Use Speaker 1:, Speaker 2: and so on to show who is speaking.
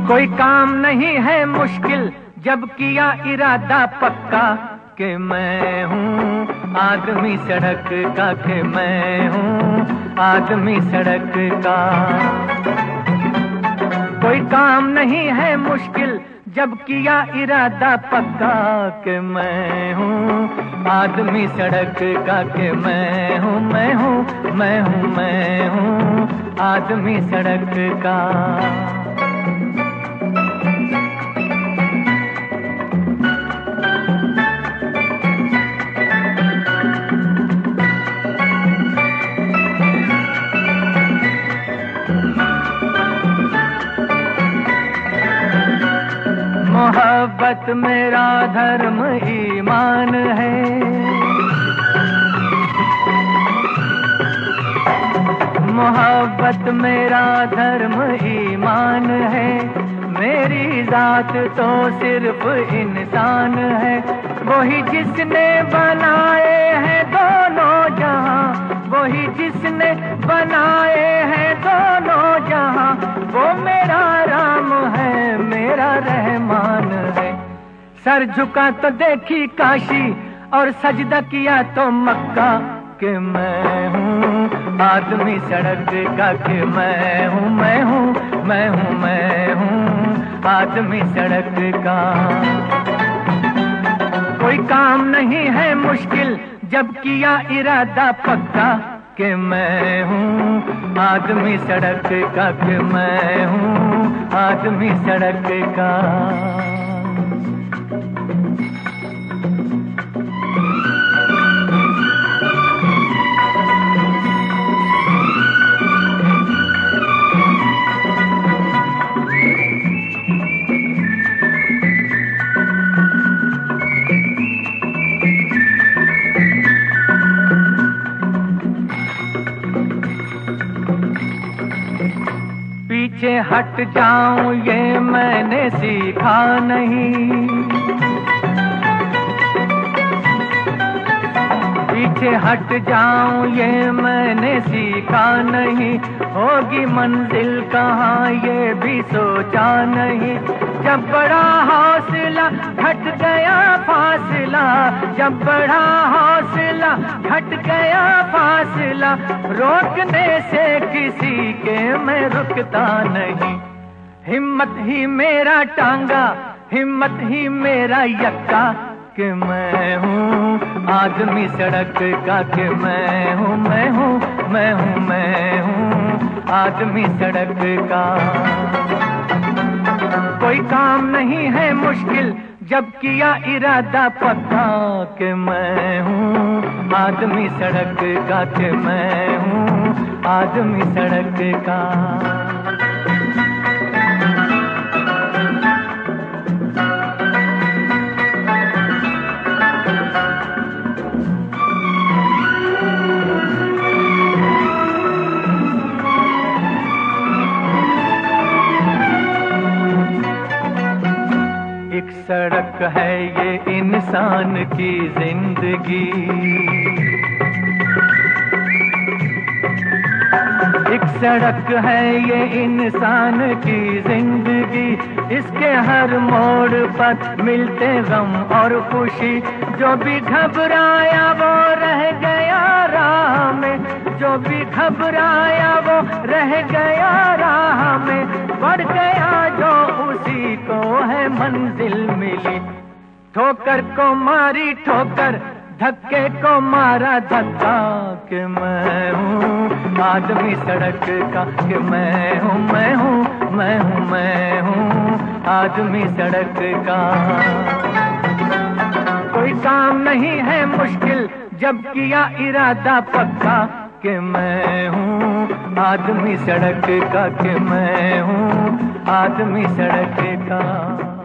Speaker 1: कोई काम नहीं है मुश्किल जब किया इरादा पक्का कि मैं हूँ आदमी सड़क का, कि मैं हूँ आदमी सड़क का। कोई काम नहीं है मुश्किल जब किया इरादा पक्का कि मैं हूँ आदमी सड़क का, कि मैं हूँ मैं हूँ मैं हूँ मैं हूँ आदमी सड़क का। मोहब्बत मेरा धर्म ईमान है, मोहब्बत मेरा धर्म ईमान है। मेरी जात तो सिर्फ इंसान है, वही जिसने बनाए हैं दोनों जहां, वही जिसने बनाए हैं दोनों जहां। वो मेरा राम है, मेरा रहमान है। सर झुका तो देखी काशी और सजदा किया तो मक्का कि मैं हूँ आदमी सड़क का, कि मैं हूँ मैं हूँ मैं हूँ मैं हूँ आदमी सड़क का। कोई काम नहीं है मुश्किल जब किया इरादा पक्का कि मैं हूँ आदमी सड़क का, कि मैं हूँ आदमी सड़क का। पीछे हट जाऊं ये मैंने सीखा नहीं, पीछे हट जाऊं ये मैंने सीखा नहीं। होगी मंजिल कहाँ ये भी सोचा नहीं। जब बड़ा हौसला घट गया फासला, जब बड़ा हौसला घट गया फासला। रोकने से किसी के मैं रुकता नहीं। हिम्मत ही मेरा टांगा, हिम्मत ही मेरा यक्का कि मैं हूँ आदमी सड़क का, कि मैं हूँ मैं हूँ मैं हूँ मैं हूँ आदमी सड़क का। कोई काम नहीं है मुश्किल जब किया इरादा पक्का कि मैं हूँ आदमी सड़क का, कि मैं हूँ आदमी सड़क का। एक सड़क है ये इंसान की जिंदगी, एक सड़क है ये इंसान की जिंदगी। इसके हर मोड़ पर मिलते गम और खुशी। जो भी घबराया वो रह गया राह में, जो भी घबराया वो रह गया राह में। बढ़ गया जो उसी को है मंजिल मिली। ठोकर को मारी ठोकर, धक्के को मारा धक्का कि मैं हूँ आदमी सड़क का, कि मैं हूँ मैं हूँ मैं हूँ मैं हूँ आदमी सड़क का। कोई काम नहीं है मुश्किल जब किया इरादा पक्का कि मैं हूँ आदमी सड़क का, कि मैं हूँ आदमी सड़क का।